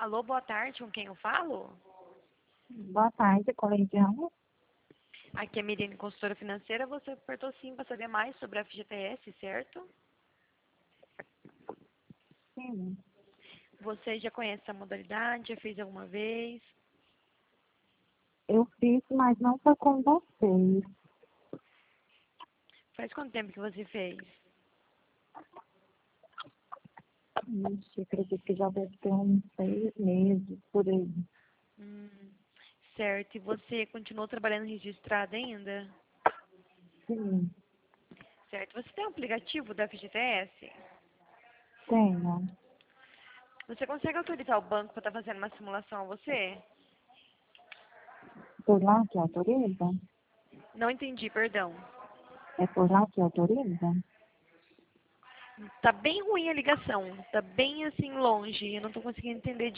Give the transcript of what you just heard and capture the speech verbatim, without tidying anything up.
Alô, boa tarde, com quem eu falo? Boa tarde, colegial. Aqui é a Miriane, consultora financeira. Você apertou sim para saber mais sobre a F G T S, certo? Sim, Você já conhece a modalidade, já fez alguma vez? eu fiz, mas não foi com vocês. Faz quanto tempo que você fez? Ixi, acredito que já deve ter uns seis meses por aí. Hum, certo. E você continuou trabalhando registrada ainda? Sim, Certo. Você tem um aplicativo da F G T S? tenho. Você consegue autorizar o banco para estar fazendo uma simulação a você? Por lá que autoriza? Não entendi, perdão. É por lá que autoriza? Tá bem ruim a ligação. Tá bem assim longe. Eu não tô conseguindo entender